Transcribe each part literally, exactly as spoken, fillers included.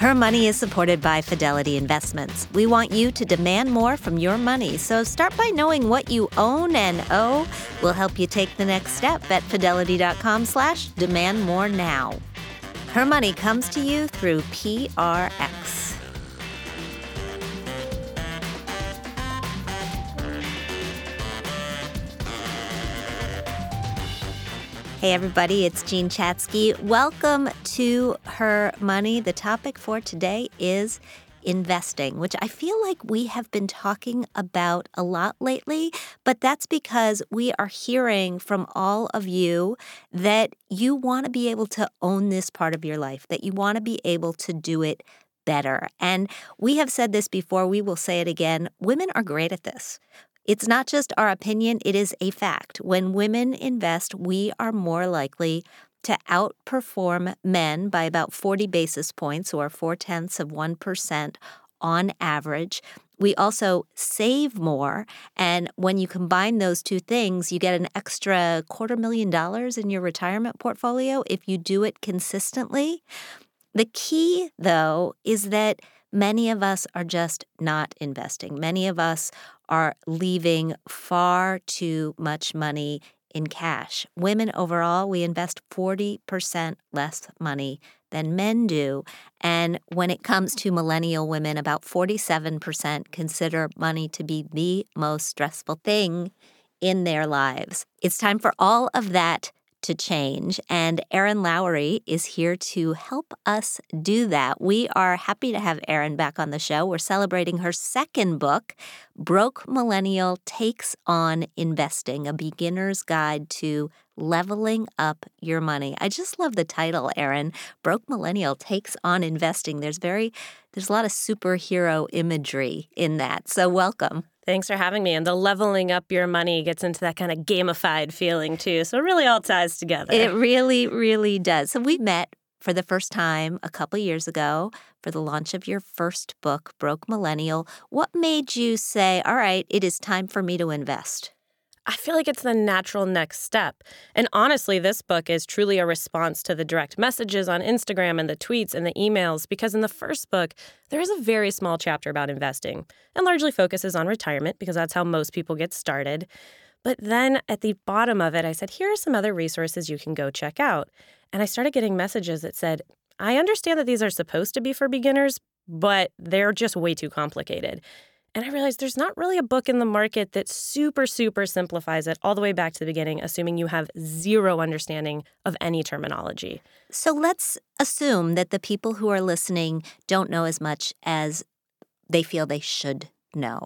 Her Money is supported by Fidelity Investments. We want you to demand more from your money, so start by knowing what you own and owe. We'll help you take the next step at fidelity.com slash demand more now. Her Money comes to you through P R X. Hey everybody, it's Jean Chatzky. Welcome to Her Money. The topic for today is investing, which I feel like we have been talking about a lot lately, but that's because we are hearing from all of you that you want to be able to own this part of your life, that you want to be able to do it better. And we have said this before, we will say it again, women are great at this. It's not just our opinion, it is a fact. When women invest, we are more likely to outperform men by about forty basis points or four-tenths of one percent on average. We also save more, and when you combine those two things, you get an extra quarter million dollars in your retirement portfolio if you do it consistently. The key, though, is that many of us are just not investing. Many of us are leaving far too much money in cash. Women overall, we invest forty percent less money than men do. And when it comes to millennial women, about forty-seven percent consider money to be the most stressful thing in their lives. It's time for all of that to change. And Erin Lowry is here to help us do that. We are happy to have Erin back on the show. We're celebrating her second book, Broke Millennial Takes on Investing, a beginner's guide to leveling up your money. I just love the title, Erin. Broke Millennial Takes on Investing. There's very, there's a lot of superhero imagery in that. So welcome. Thanks for having me. And the leveling up your money gets into that kind of gamified feeling, too. So it really all ties together. It really, really does. So we met for the first time a couple years ago for the launch of your first book, Broke Millennial. What made you say, all right, it is time for me to invest? I feel like it's the natural next step. And honestly, this book is truly a response to the direct messages on Instagram and the tweets and the emails, because in the first book, there is a very small chapter about investing and largely focuses on retirement because that's how most people get started. But then at the bottom of it, I said, here are some other resources you can go check out. And I started getting messages that said, I understand that these are supposed to be for beginners, but they're just way too complicated. And I realized there's not really a book in the market that super, super simplifies it all the way back to the beginning, assuming you have zero understanding of any terminology. So let's assume that the people who are listening don't know as much as they feel they should know.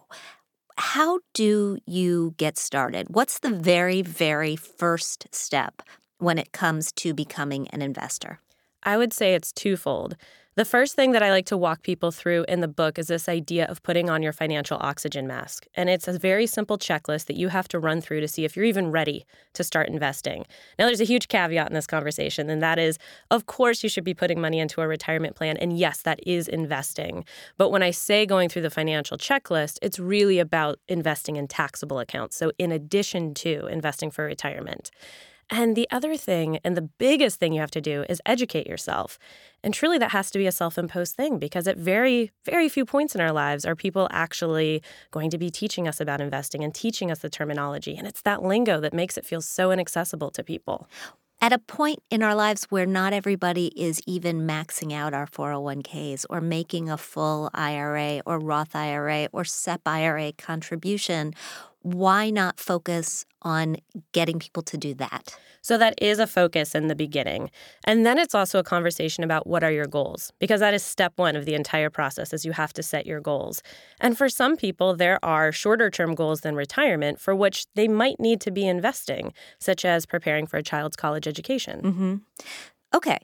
How do you get started? What's the very, very first step when it comes to becoming an investor? I would say it's twofold. The first thing that I like to walk people through in the book is this idea of putting on your financial oxygen mask. And it's a very simple checklist that you have to run through to see if you're even ready to start investing. Now, there's a huge caveat in this conversation, and that is, of course, you should be putting money into a retirement plan. And yes, that is investing. But when I say going through the financial checklist, it's really about investing in taxable accounts. So in addition to investing for retirement. And the other thing, and the biggest thing you have to do, is educate yourself. And truly, that has to be a self-imposed thing, because at very, very few points in our lives are people actually going to be teaching us about investing and teaching us the terminology. And it's that lingo that makes it feel so inaccessible to people. At a point in our lives where not everybody is even maxing out our four oh one k's or making a full I R A or Roth I R A or S E P I R A contribution, why not focus on getting people to do that? So that is a focus in the beginning. And then it's also a conversation about what are your goals, because that is step one of the entire process, is you have to set your goals. And for some people, there are shorter term goals than retirement for which they might need to be investing, such as preparing for a child's college education. Mm-hmm. Okay,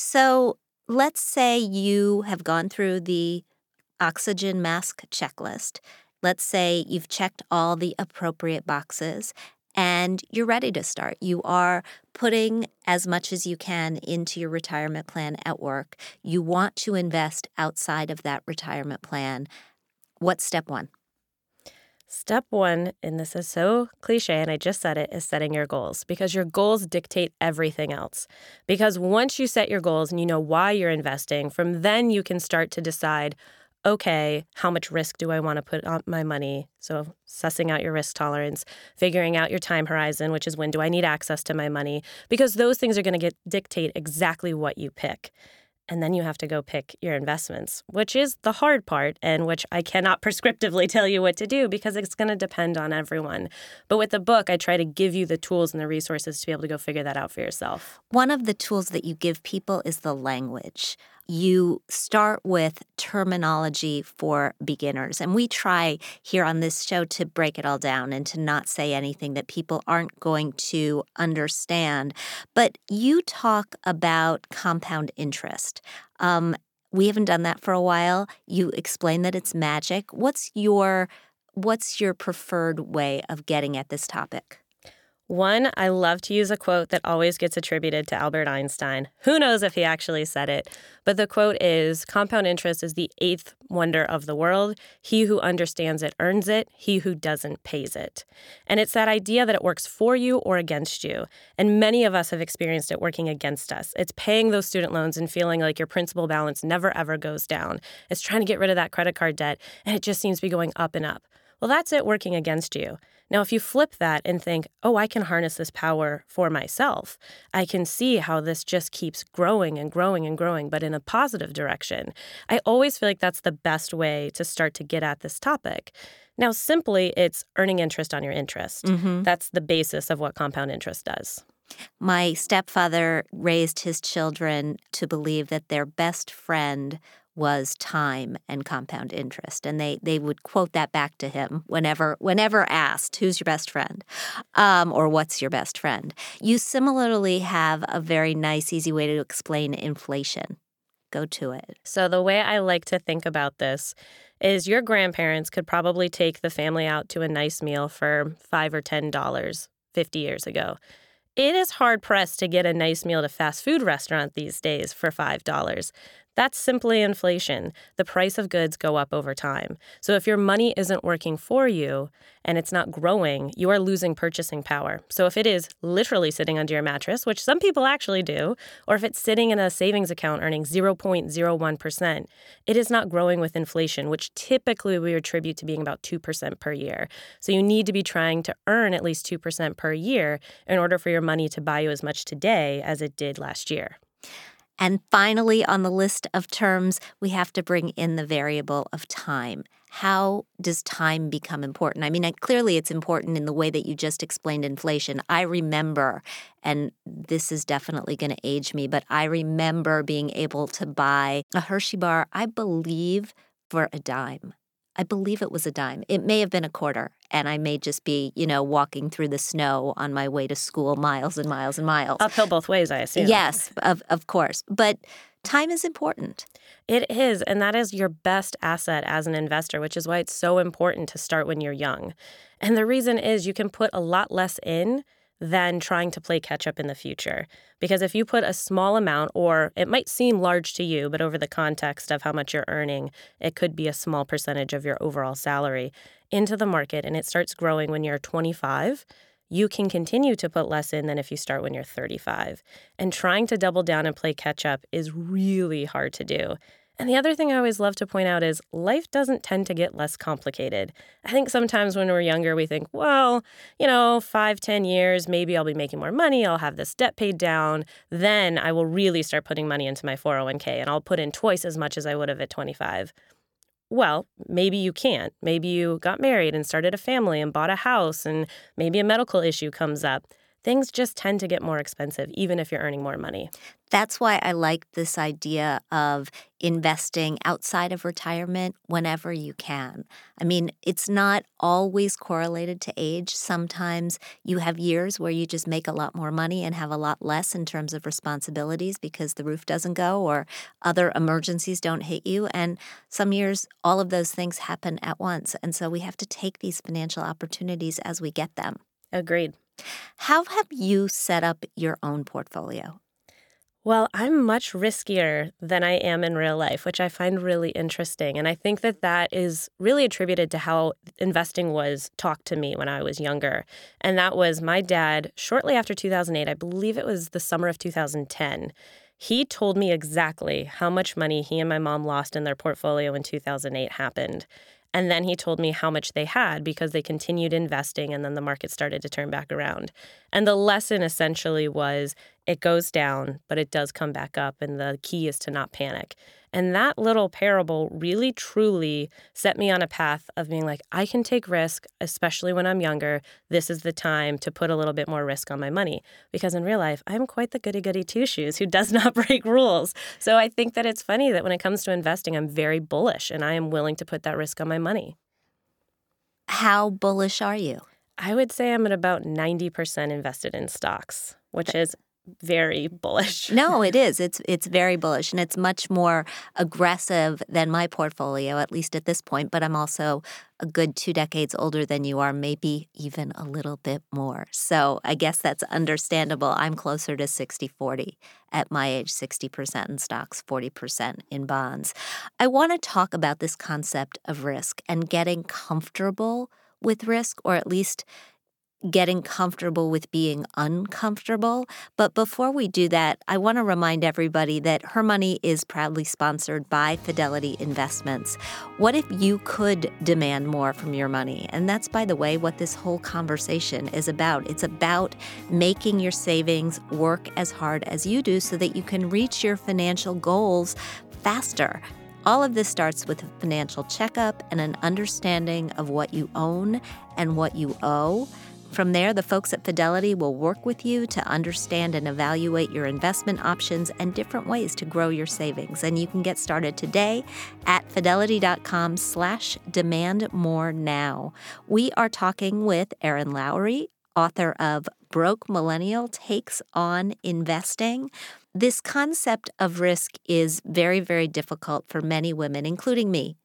so let's say you have gone through the oxygen mask checklist. Let's say you've checked all the appropriate boxes and you're ready to start. You are putting as much as you can into your retirement plan at work. You want to invest outside of that retirement plan. What's step one? Step one, and this is so cliche, and I just said it, is setting your goals because your goals dictate everything else. Because once you set your goals and you know why you're investing, from then you can start to decide, okay, how much risk do I want to put on my money? So sussing out your risk tolerance, figuring out your time horizon, which is when do I need access to my money? Because those things are going to get dictate exactly what you pick. And then you have to go pick your investments, which is the hard part and which I cannot prescriptively tell you what to do because it's going to depend on everyone. But with the book, I try to give you the tools and the resources to be able to go figure that out for yourself. One of the tools that you give people is the language. You start with terminology for beginners. And we try here on this show to break it all down and to not say anything that people aren't going to understand. But you talk about compound interest. Um, we haven't done that for a while. You explain that it's magic. What's your what's your preferred way of getting at this topic? One, I love to use a quote that always gets attributed to Albert Einstein. Who knows if he actually said it? But the quote is, compound interest is the eighth wonder of the world. He who understands it earns it. He who doesn't pays it. And it's that idea that it works for you or against you. And many of us have experienced it working against us. It's paying those student loans and feeling like your principal balance never, ever goes down. It's trying to get rid of that credit card debt, and it just seems to be going up and up. Well, that's it working against you. Now, if you flip that and think, oh, I can harness this power for myself, I can see how this just keeps growing and growing and growing, but in a positive direction. I always feel like that's the best way to start to get at this topic. Now, simply, it's earning interest on your interest. Mm-hmm. That's the basis of what compound interest does. My stepfather raised his children to believe that their best friend was time and compound interest. And they they would quote that back to him whenever whenever asked, who's your best friend? Um, or what's your best friend? You similarly have a very nice, easy way to explain inflation. Go to it. So the way I like to think about this is your grandparents could probably take the family out to a nice meal for five or ten dollars fifty years ago. It is hard-pressed to get a nice meal at a fast food restaurant these days for five dollars. That's simply inflation. The price of goods go up over time. So if your money isn't working for you and it's not growing, you are losing purchasing power. So if it is literally sitting under your mattress, which some people actually do, or if it's sitting in a savings account earning zero point zero one percent, it is not growing with inflation, which typically we attribute to being about two percent per year. So you need to be trying to earn at least two percent per year in order for your money to buy you as much today as it did last year. And finally, on the list of terms, we have to bring in the variable of time. How does time become important? I mean, clearly it's important in the way that you just explained inflation. I remember, and this is definitely going to age me, but I remember being able to buy a Hershey bar, I believe, for a dime. I believe it was a dime. It may have been a quarter, and I may just be, you know, walking through the snow on my way to school miles and miles and miles. Uphill both ways, I assume. Yes, of of course. But time is important. It is, and that is your best asset as an investor, which is why it's so important to start when you're young. And the reason is you can put a lot less in than trying to play catch up in the future. Because if you put a small amount, or it might seem large to you, but over the context of how much you're earning, it could be a small percentage of your overall salary into the market, and it starts growing when you're twenty-five, you can continue to put less in than if you start when you're thirty-five. And trying to double down and play catch up is really hard to do. And the other thing I always love to point out is life doesn't tend to get less complicated. I think sometimes when we're younger, we think, well, you know, five, ten years, maybe I'll be making more money. I'll have this debt paid down. Then I will really start putting money into my four oh one k and I'll put in twice as much as I would have at twenty-five. Well, maybe you can't. Maybe you got married and started a family and bought a house and maybe a medical issue comes up. Things just tend to get more expensive, even if you're earning more money. That's why I like this idea of investing outside of retirement whenever you can. I mean, it's not always correlated to age. Sometimes you have years where you just make a lot more money and have a lot less in terms of responsibilities because the roof doesn't go or other emergencies don't hit you. And some years, all of those things happen at once. And so we have to take these financial opportunities as we get them. Agreed. How have you set up your own portfolio? Well, I'm much riskier than I am in real life, which I find really interesting. And I think that that is really attributed to how investing was talked to me when I was younger. And that was my dad, shortly after two thousand eight, I believe it was the summer of two thousand ten, he told me exactly how much money he and my mom lost in their portfolio in two thousand eight happened. And then he told me how much they had because they continued investing and then the market started to turn back around. And the lesson essentially was it goes down, but it does come back up. And the key is to not panic. And that little parable really, truly set me on a path of being like, I can take risk, especially when I'm younger. This is the time to put a little bit more risk on my money. Because in real life, I'm quite the goody-goody two-shoes who does not break rules. So I think that it's funny that when it comes to investing, I'm very bullish and I am willing to put that risk on my money. How bullish are you? I would say I'm at about ninety percent invested in stocks, which is very bullish. No, it is. It's it's very bullish, and it's much more aggressive than my portfolio, at least at this point. But I'm also a good two decades older than you are, maybe even a little bit more. So I guess that's understandable. I'm closer to sixty forty at my age, sixty percent in stocks, forty percent in bonds. I want to talk about this concept of risk and getting comfortable with risk, or at least getting comfortable with being uncomfortable. But before we do that, I want to remind everybody that Her Money is proudly sponsored by Fidelity Investments. What if you could demand more from your money? And that's, by the way, what this whole conversation is about. It's about making your savings work as hard as you do so that you can reach your financial goals faster. All of this starts with a financial checkup and an understanding of what you own and what you owe. From there, the folks at Fidelity will work with you to understand and evaluate your investment options and different ways to grow your savings. And you can get started today at fidelity.com slash demand more now. We are talking with Erin Lowry, author of Broke Millennial Takes on Investing. This concept of risk is very, very difficult for many women, including me,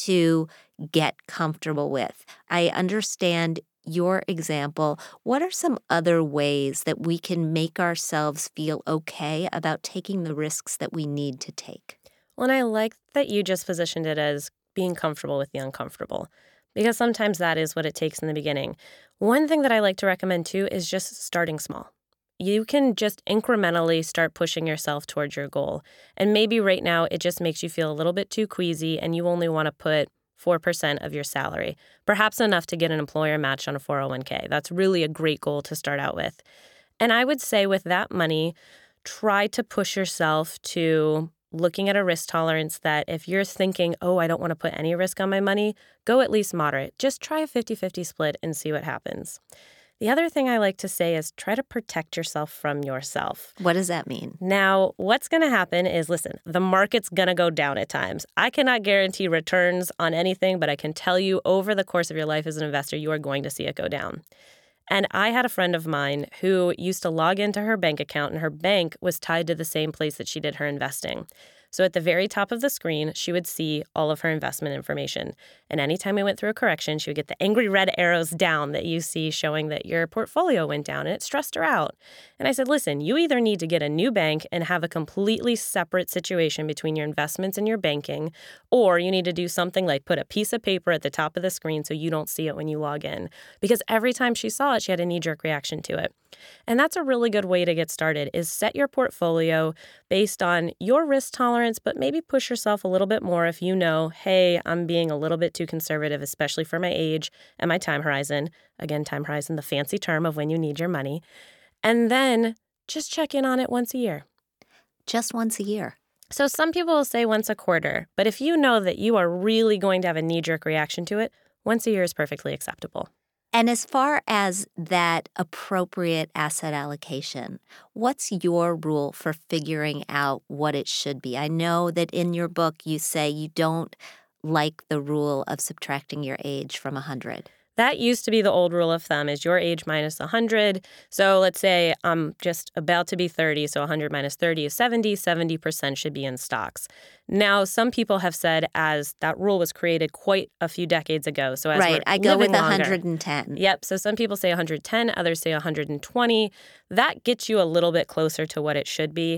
to get comfortable with. I understand your example. What are some other ways that we can make ourselves feel okay about taking the risks that we need to take? Well, and I like that you just positioned it as being comfortable with the uncomfortable, because sometimes that is what it takes in the beginning. One thing that I like to recommend too is just starting small. You can just incrementally start pushing yourself towards your goal. And maybe right now it just makes you feel a little bit too queasy and you only want to put four percent of your salary, perhaps enough to get an employer match on a four oh one k. That's really a great goal to start out with. And I would say with that money, try to push yourself to looking at a risk tolerance that if you're thinking, oh, I don't want to put any risk on my money, go at least moderate. Just try a fifty-fifty split and see what happens. The other thing I like to say is try to protect yourself from yourself. What does that mean? Now, what's going to happen is, listen, the market's going to go down at times. I cannot guarantee returns on anything, but I can tell you over the course of your life as an investor, you are going to see it go down. And I had a friend of mine who used to log into her bank account, and her bank was tied to the same place that she did her investing. So at the very top of the screen, she would see all of her investment information. And anytime we went through a correction, she would get the angry red arrows down that you see showing that your portfolio went down, and it stressed her out. And I said, listen, you either need to get a new bank and have a completely separate situation between your investments and your banking, or you need to do something like put a piece of paper at the top of the screen so you don't see it when you log in. Because every time she saw it, she had a knee-jerk reaction to it. And that's a really good way to get started, is set your portfolio based on your risk tolerance, but maybe push yourself a little bit more if you know, hey, I'm being a little bit too conservative, especially for my age and my time horizon. Again, time horizon, the fancy term of when you need your money. And then just check in on it once a year. Just once a year. So some people will say once a quarter, but if you know that you are really going to have a knee-jerk reaction to it, once a year is perfectly acceptable. And as far as that appropriate asset allocation, what's your rule for figuring out what it should be? I know that in your book you say you don't like the rule of subtracting your age from one hundred. That used to be the old rule of thumb, is your age minus one hundred. So let's say I'm just about to be thirty, so one hundred minus thirty is seventy. seventy percent should be in stocks. Now, some people have said as that rule was created quite a few decades ago. So as right, we're I go with longer, one hundred ten. Yep, so some people say one hundred ten, others say one hundred twenty. That gets you a little bit closer to what it should be.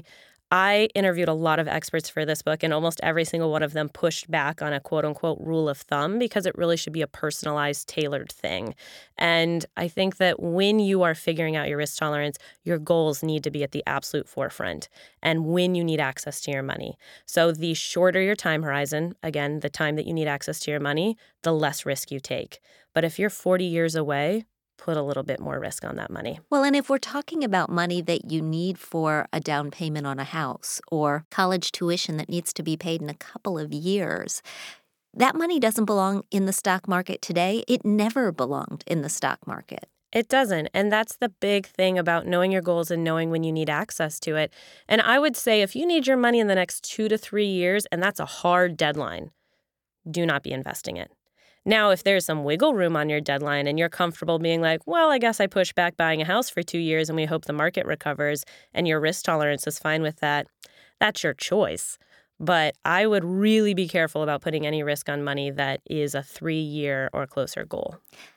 I interviewed a lot of experts for this book, and almost every single one of them pushed back on a quote-unquote rule of thumb because it really should be a personalized, tailored thing. And I think that when you are figuring out your risk tolerance, your goals need to be at the absolute forefront and when you need access to your money. So the shorter your time horizon, again, the time that you need access to your money, the less risk you take. But if you're forty years away, put a little bit more risk on that money. Well, and if we're talking about money that you need for a down payment on a house or college tuition that needs to be paid in a couple of years, that money doesn't belong in the stock market today. It never belonged in the stock market. It doesn't. And that's the big thing about knowing your goals and knowing when you need access to it. And I would say if you need your money in the next two to three years, and that's a hard deadline, do not be investing it. Now, if there's some wiggle room on your deadline and you're comfortable being like, well, I guess I push back buying a house for two years and we hope the market recovers and your risk tolerance is fine with that, that's your choice. But I would really be careful about putting any risk on money that is a three-year or closer goal.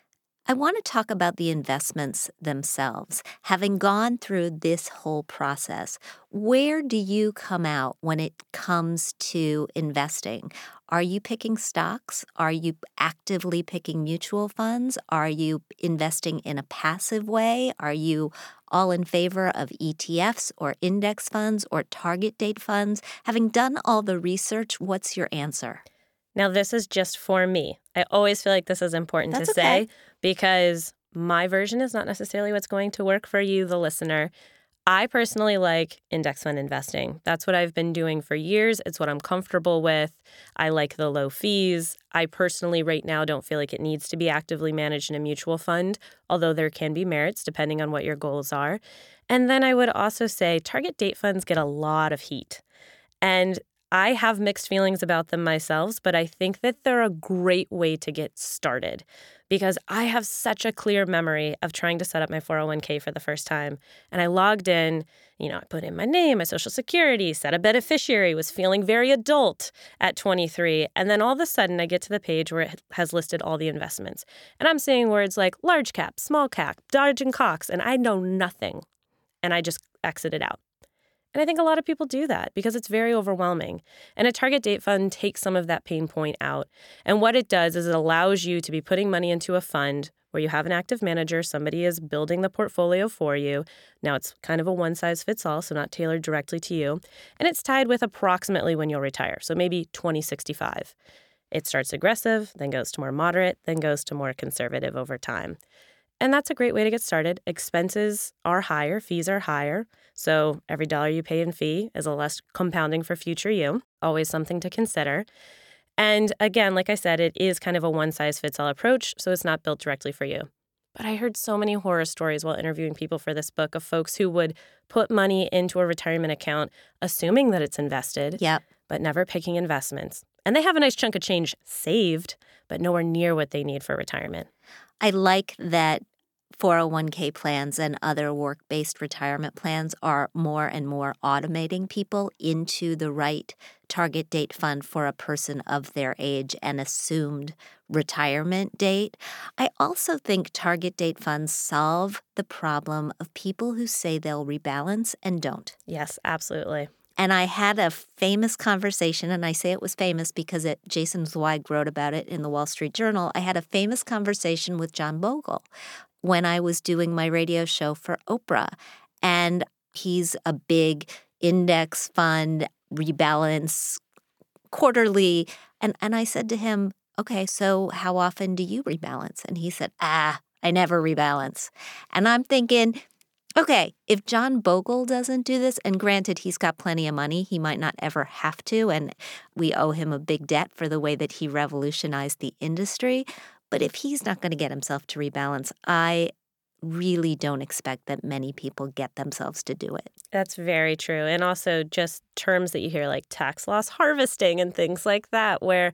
I want to talk about the investments themselves. Having gone through this whole process, where do you come out when it comes to investing? Are you picking stocks? Are you actively picking mutual funds? Are you investing in a passive way? Are you all in favor of E T Fs or index funds or target date funds? Having done all the research, what's your answer? Now, this is just for me. I always feel like this is important That's to okay. say because my version is not necessarily what's going to work for you, the listener. I personally like index fund investing. That's what I've been doing for years. It's what I'm comfortable with. I like the low fees. I personally right now don't feel like it needs to be actively managed in a mutual fund, although there can be merits depending on what your goals are. And then I would also say target date funds get a lot of heat. And I have mixed feelings about them myself, but I think that they're a great way to get started because I have such a clear memory of trying to set up my four oh one k for the first time. And I logged in, you know, I put in my name, my social security, set a beneficiary, was feeling very adult at twenty-three. And then all of a sudden I get to the page where it has listed all the investments. And I'm seeing words like large cap, small cap, Dodge and Cox, and I know nothing. And I just exited out. And I think a lot of people do that because it's very overwhelming. And a target date fund takes some of that pain point out. And what it does is it allows you to be putting money into a fund where you have an active manager, somebody is building the portfolio for you. Now it's kind of a one-size-fits-all, so not tailored directly to you. And it's tied with approximately when you'll retire, so maybe twenty sixty-five. It starts aggressive, then goes to more moderate, then goes to more conservative over time. And that's a great way to get started. Expenses are higher, fees are higher. So every dollar you pay in fee is a less compounding for future you. Always something to consider. And again, like I said, it is kind of a one-size-fits-all approach, so it's not built directly for you. But I heard so many horror stories while interviewing people for this book of folks who would put money into a retirement account, assuming that it's invested, Yep. but never picking investments. And they have a nice chunk of change saved, but nowhere near what they need for retirement. I like that four oh one k plans and other work-based retirement plans are more and more automating people into the right target date fund for a person of their age and assumed retirement date. I also think target date funds solve the problem of people who say they'll rebalance and don't. Yes, absolutely. And I had a famous conversation, and I say it was famous because it, Jason Zweig wrote about it in the Wall Street Journal. I had a famous conversation with John Bogle when I was doing my radio show for Oprah. And he's a big index fund, rebalance, quarterly. And, and I said to him, okay, so how often do you rebalance? And he said, ah, I never rebalance. And I'm thinking, okay, if John Bogle doesn't do this, and granted, he's got plenty of money, he might not ever have to, and we owe him a big debt for the way that he revolutionized the industry. But if he's not going to get himself to rebalance, I really don't expect that many people get themselves to do it. That's very true. And also just terms that you hear like tax loss harvesting and things like that, where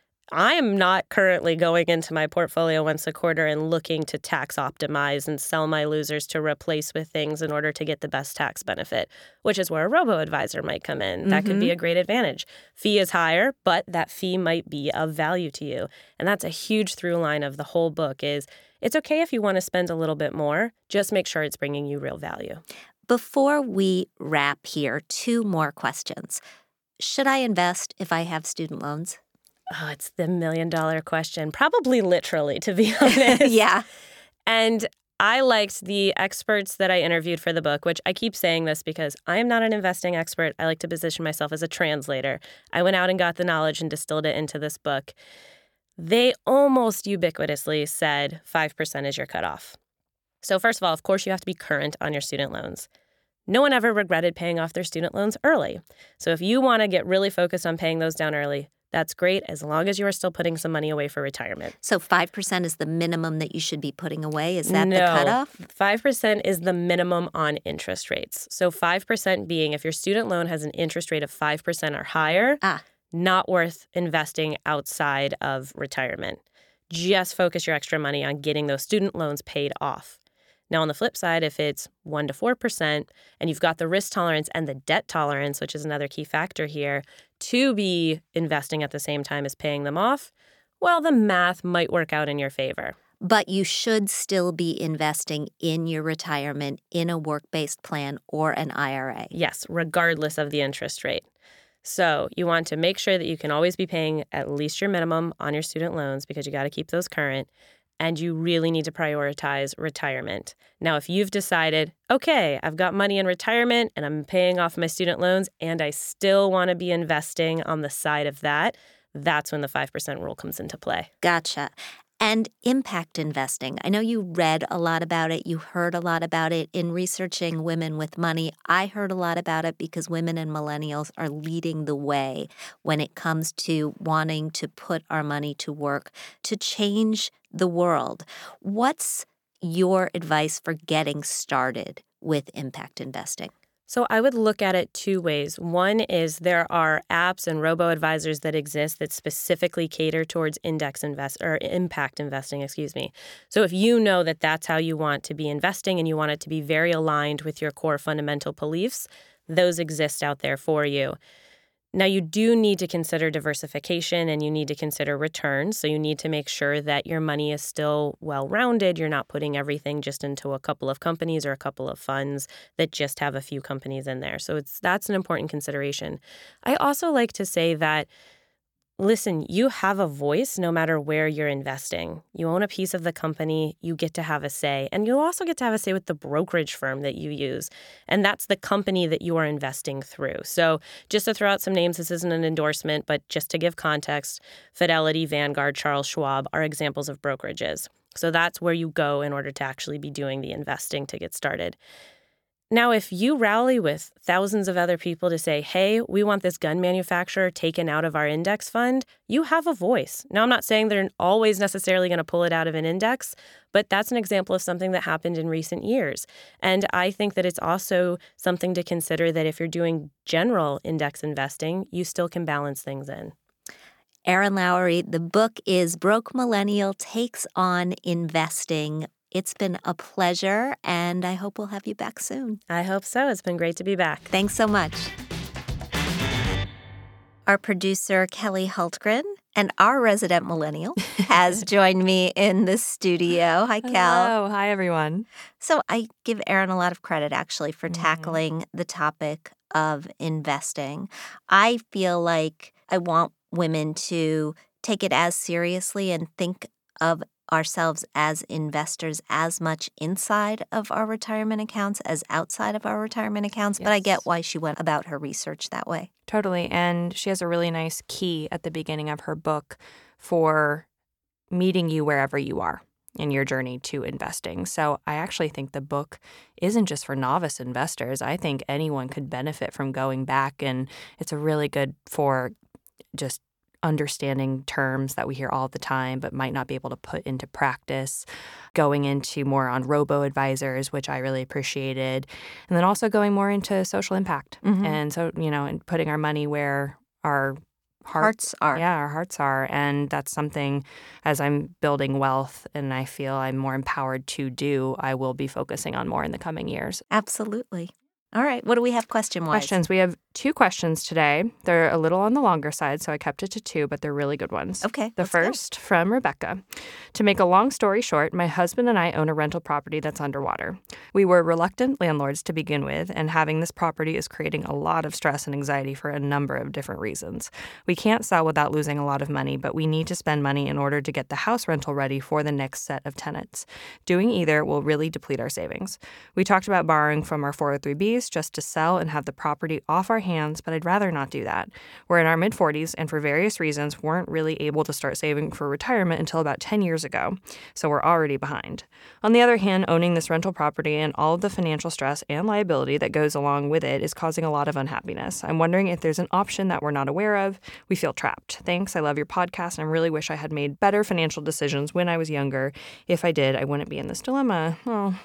I am not currently going into my portfolio once a quarter and looking to tax optimize and sell my losers to replace with things in order to get the best tax benefit, which is where a robo-advisor might come in. That mm-hmm. could be a great advantage. Fee is higher, but that fee might be of value to you. And that's a huge through line of the whole book is it's okay if you want to spend a little bit more, just make sure it's bringing you real value. Before we wrap here, two more questions. Should I invest if I have student loans? Oh, it's the million dollar question. Probably literally, to be honest. Yeah. And I liked the experts that I interviewed for the book, which I keep saying this because I am not an investing expert. I like to position myself as a translator. I went out and got the knowledge and distilled it into this book. They almost ubiquitously said five percent is your cutoff. So first of all, of course, you have to be current on your student loans. No one ever regretted paying off their student loans early. So if you want to get really focused on paying those down early, that's great as long as you are still putting some money away for retirement. So five percent is the minimum that you should be putting away? Is that no, the cutoff? five percent is the minimum on interest rates. So five percent being if your student loan has an interest rate of five percent or higher, Ah. not worth investing outside of retirement. Just focus your extra money on getting those student loans paid off. Now, on the flip side, if it's one to four percent and you've got the risk tolerance and the debt tolerance, which is another key factor here, to be investing at the same time as paying them off, well, the math might work out in your favor. But you should still be investing in your retirement in a work-based plan or an I R A. Yes, regardless of the interest rate. So you want to make sure that you can always be paying at least your minimum on your student loans because you got to keep those current. And you really need to prioritize retirement. Now, if you've decided, okay, I've got money in retirement and I'm paying off my student loans and I still want to be investing on the side of that, that's when the five percent rule comes into play. Gotcha. And impact investing. I know you read a lot about it. You heard a lot about it in researching Women with Money. I heard a lot about it because women and millennials are leading the way when it comes to wanting to put our money to work to change the world. What's your advice for getting started with impact investing? So I would look at it two ways. One is there are apps and robo-advisors that exist that specifically cater towards index invest or impact investing, excuse me. So if you know that that's how you want to be investing and you want it to be very aligned with your core fundamental beliefs, those exist out there for you. Now, you do need to consider diversification and you need to consider returns. So you need to make sure that your money is still well-rounded. You're not putting everything just into a couple of companies or a couple of funds that just have a few companies in there. So it's that's an important consideration. I also like to say that, listen, you have a voice no matter where you're investing. You own a piece of the company, you get to have a say. And you also get to have a say with the brokerage firm that you use. And that's the company that you are investing through. So just to throw out some names, this isn't an endorsement, but just to give context, Fidelity, Vanguard, Charles Schwab are examples of brokerages. So that's where you go in order to actually be doing the investing to get started. Now, if you rally with thousands of other people to say, hey, we want this gun manufacturer taken out of our index fund, you have a voice. Now, I'm not saying they're always necessarily going to pull it out of an index, but that's an example of something that happened in recent years. And I think that it's also something to consider that if you're doing general index investing, you still can balance things in. Erin Lowry, the book is Broke Millennial Takes on Investing. It's been a pleasure, and I hope we'll have you back soon. I hope so. It's been great to be back. Thanks so much. Our producer, Kelly Hultgren, and our resident millennial has joined me in the studio. Hi, Kel. Hello. Hi, everyone. So I give Erin a lot of credit, actually, for Mhm. tackling the topic of investing. I feel like I want women to take it as seriously and think of ourselves as investors as much inside of our retirement accounts as outside of our retirement accounts. But I get Yes. why she went about her research that way. Totally. And she has a really nice key at the beginning of her book for meeting you wherever you are in your journey to investing. So I actually think the book isn't just for novice investors. I think anyone could benefit from going back, and it's a really good for just understanding terms that we hear all the time but might not be able to put into practice, going into more on robo-advisors, which I really appreciated, and then also going more into social impact. Mhm. And so, you know, and putting our money where our heart, Hearts are. Yeah, our hearts are. And that's something, as I'm building wealth and I feel I'm more empowered to do, I will be focusing on more in the coming years. Absolutely. All right. What do we have question-wise? Questions. We have two questions today. They're a little on the longer side, so I kept it to two, but they're really good ones. Okay. The first go. From Rebecca. To make a long story short, my husband and I own a rental property that's underwater. We were reluctant landlords to begin with, and having this property is creating a lot of stress and anxiety for a number of different reasons. We can't sell without losing a lot of money, but we need to spend money in order to get the house rental ready for the next set of tenants. Doing either will really deplete our savings. We talked about borrowing from our four oh three B's just to sell and have the property off our hands, but I'd rather not do that. We're in our mid-forties and for various reasons weren't really able to start saving for retirement until about ten years ago, so we're already behind. On the other hand, owning this rental property and all of the financial stress and liability that goes along with it is causing a lot of unhappiness. I'm wondering if there's an option that we're not aware of. We feel trapped. Thanks. I love your podcast and I really wish I had made better financial decisions when I was younger. If I did, I wouldn't be in this dilemma. Oh.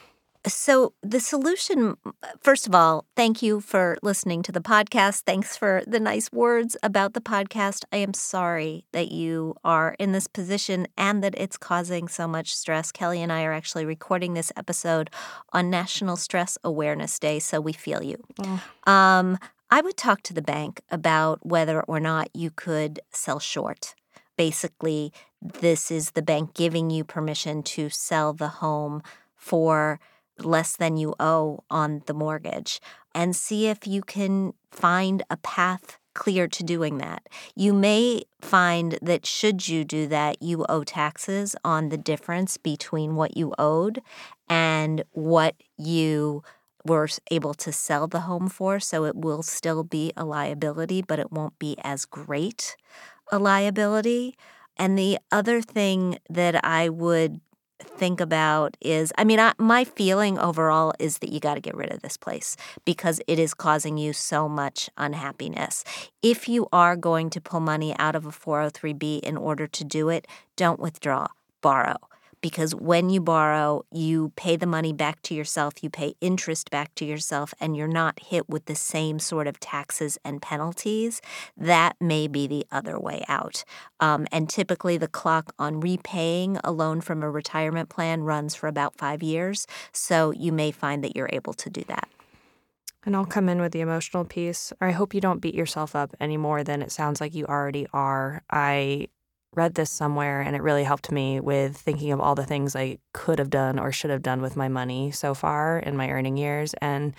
So the solution, first of all, thank you for listening to the podcast. Thanks for the nice words about the podcast. I am sorry that you are in this position and that it's causing so much stress. Kelly and I are actually recording this episode on National Stress Awareness Day, so we feel you. Oh. Um, I would talk to the bank about whether or not you could sell short. Basically, this is the bank giving you permission to sell the home for less than you owe on the mortgage, and see if you can find a path clear to doing that. You may find that should you do that, you owe taxes on the difference between what you owed and what you were able to sell the home for, so it will still be a liability, but it won't be as great a liability. And the other thing that I would think about is, I mean, I, my feeling overall is that you got to get rid of this place because it is causing you so much unhappiness. If you are going to pull money out of a four oh three B in order to do it, don't withdraw, borrow. Because when you borrow, you pay the money back to yourself, you pay interest back to yourself, and you're not hit with the same sort of taxes and penalties. That may be the other way out. Um, and typically the clock on repaying a loan from a retirement plan runs for about five years. So you may find that you're able to do that. And I'll come in with the emotional piece. I hope you don't beat yourself up any more than it sounds like you already are. I read this somewhere and it really helped me with thinking of all the things I could have done or should have done with my money so far in my earning years. And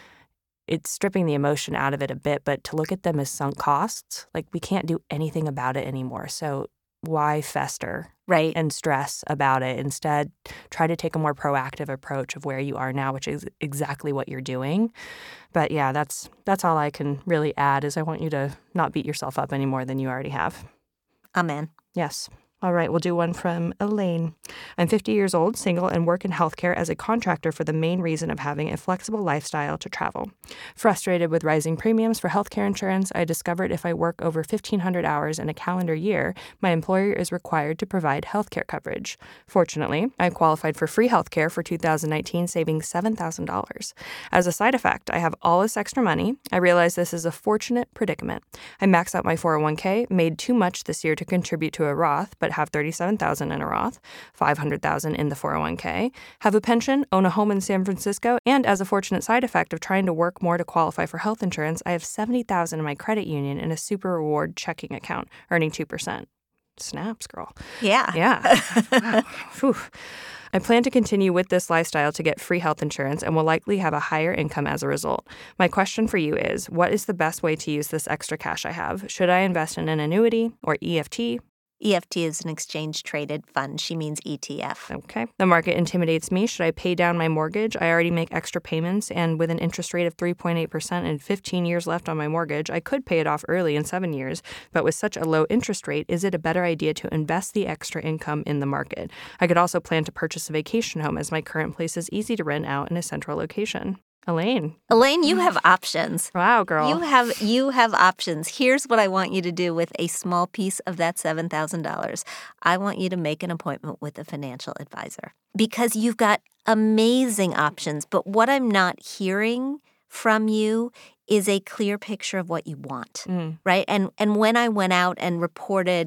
it's stripping the emotion out of it a bit, but to look at them as sunk costs, like we can't do anything about it anymore. So why fester right. and stress about it? Instead, try to take a more proactive approach of where you are now, which is exactly what you're doing. But yeah, that's that's all I can really add is I want you to not beat yourself up any more than you already have. Amen. Yes. All right, we'll do one from Elaine. I'm fifty years old, single, and work in healthcare as a contractor for the main reason of having a flexible lifestyle to travel. Frustrated with rising premiums for healthcare insurance, I discovered if I work over fifteen hundred hours in a calendar year, my employer is required to provide healthcare coverage. Fortunately, I qualified for free healthcare for two thousand nineteen, saving seven thousand dollars. As a side effect, I have all this extra money. I realize this is a fortunate predicament. I maxed out my four oh one k, made too much this year to contribute to a Roth, but have thirty-seven thousand dollars in a Roth, five hundred thousand dollars in the four oh one k, have a pension, own a home in San Francisco, and as a fortunate side effect of trying to work more to qualify for health insurance, I have seventy thousand dollars in my credit union in a super reward checking account, earning two percent. Snaps, girl. Yeah. Yeah. Wow. Whew. I plan to continue with this lifestyle to get free health insurance and will likely have a higher income as a result. My question for you is, what is the best way to use this extra cash I have? Should I invest in an annuity or E F T? E F T is an exchange-traded fund. She means E T F. Okay. The market intimidates me. Should I pay down my mortgage? I already make extra payments, and with an interest rate of three point eight percent and fifteen years left on my mortgage, I could pay it off early in seven years. But with such a low interest rate, is it a better idea to invest the extra income in the market? I could also plan to purchase a vacation home as my current place is easy to rent out in a central location. Elaine. Elaine, you have options. Wow, girl. You have you have options. Here's what I want you to do with a small piece of that seven thousand dollars. I want you to make an appointment with a financial advisor because you've got amazing options. But what I'm not hearing from you is a clear picture of what you want, mm. right? And and when I went out and reported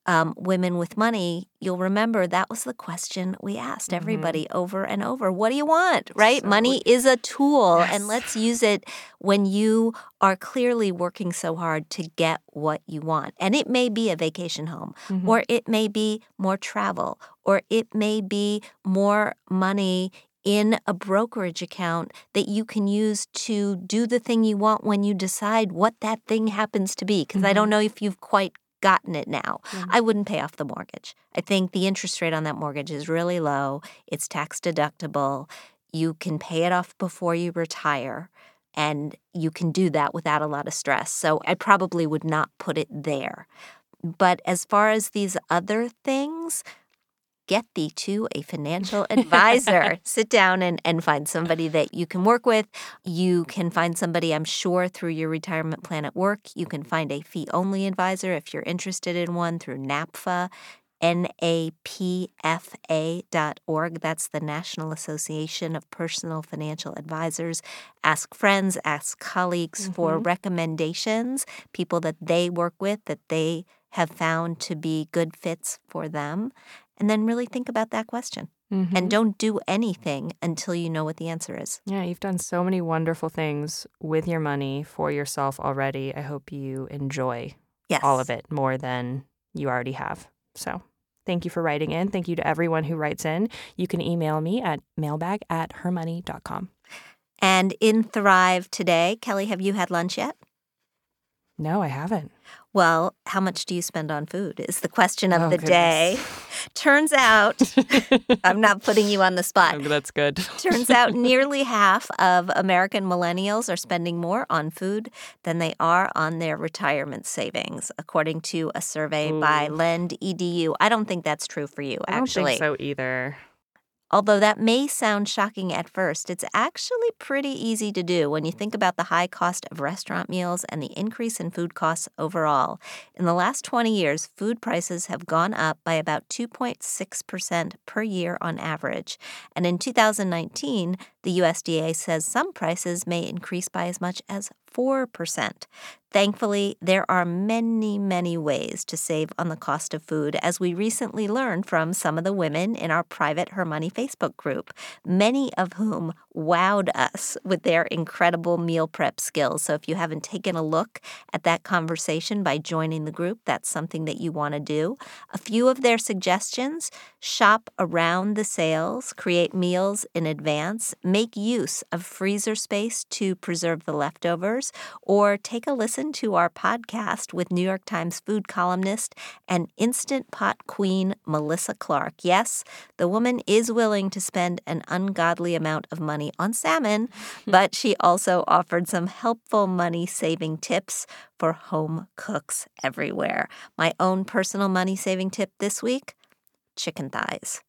um, Women with Money, you'll remember that was the question we asked everybody mm-hmm. over and over. What do you want, right? So, money is a tool, yes. and let's use it when you are clearly working so hard to get what you want. And it may be a vacation home, mm-hmm. or it may be more travel, or it may be more money in a brokerage account that you can use to do the thing you want when you decide what that thing happens to be. Because mm-hmm. I don't know if you've quite gotten it now. Mm-hmm. I wouldn't pay off the mortgage. I think the interest rate on that mortgage is really low. It's tax deductible. You can pay it off before you retire, and you can do that without a lot of stress. So I probably would not put it there. But as far as these other things, get thee to a financial advisor. Sit down and, and find somebody that you can work with. You can find somebody, I'm sure, through your retirement plan at work. You can find a fee-only advisor if you're interested in one through NAPFA, N A P F A dot org. That's the National Association of Personal Financial Advisors. Ask friends, ask colleagues mm-hmm. for recommendations, people that they work with that they have found to be good fits for them. And then really think about that question. Mm-hmm. And don't do anything until you know what the answer is. Yeah, you've done so many wonderful things with your money for yourself already. I hope you enjoy yes. all of it more than you already have. So thank you for writing in. Thank you to everyone who writes in. You can email me at mailbag at her money dot com. And in Thrive today, Kelly, have you had lunch yet? No, I haven't. Well, how much do you spend on food is the question of oh, the goodness. day. Turns out, I'm not putting you on the spot. Oh, that's good. Turns out nearly half of American millennials are spending more on food than they are on their retirement savings, according to a survey Ooh. by Lend E D U. I don't think that's true for you, I actually. I don't think so either. Although that may sound shocking at first, it's actually pretty easy to do when you think about the high cost of restaurant meals and the increase in food costs overall. In the last twenty years, food prices have gone up by about two point six percent per year on average. And in two thousand nineteen, the U S D A says some prices may increase by as much as four percent. Thankfully, there are many, many ways to save on the cost of food, as we recently learned from some of the women in our private Her Money Facebook group, many of whom wowed us with their incredible meal prep skills. So if you haven't taken a look at that conversation by joining the group, that's something that you want to do. A few of their suggestions: shop around the sales, create meals in advance, make use of freezer space to preserve the leftovers, or take a listen to our podcast with New York Times food columnist and Instant Pot queen Melissa Clark. Yes, the woman is willing to spend an ungodly amount of money on salmon, but she also offered some helpful money-saving tips for home cooks everywhere. My own personal money-saving tip this week: chicken thighs.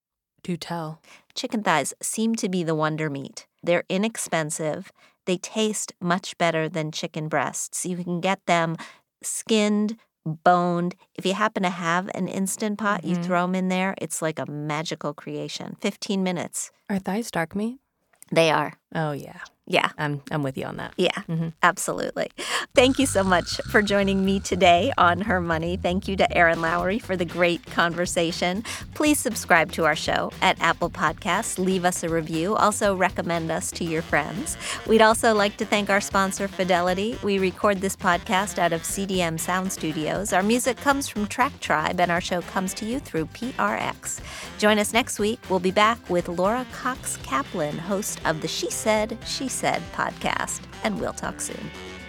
Do tell. Chicken thighs seem to be the wonder meat. They're inexpensive. They taste much better than chicken breasts. You can get them skinned, boned. If you happen to have an Instant Pot, mm-hmm. you throw them in there. It's like a magical creation. fifteen minutes. Are thighs dark meat? They are. Oh, yeah. Yeah. I'm I'm with you on that. Yeah, mm-hmm. absolutely. Thank you so much for joining me today on Her Money. Thank you to Erin Lowry for the great conversation. Please subscribe to our show at Apple Podcasts. Leave us a review. Also recommend us to your friends. We'd also like to thank our sponsor, Fidelity. We record this podcast out of C D M Sound Studios. Our music comes from Track Tribe, and our show comes to you through P R X. Join us next week. We'll be back with Laura Cox Kaplan, host of the She Said, She Said podcast, and we'll talk soon.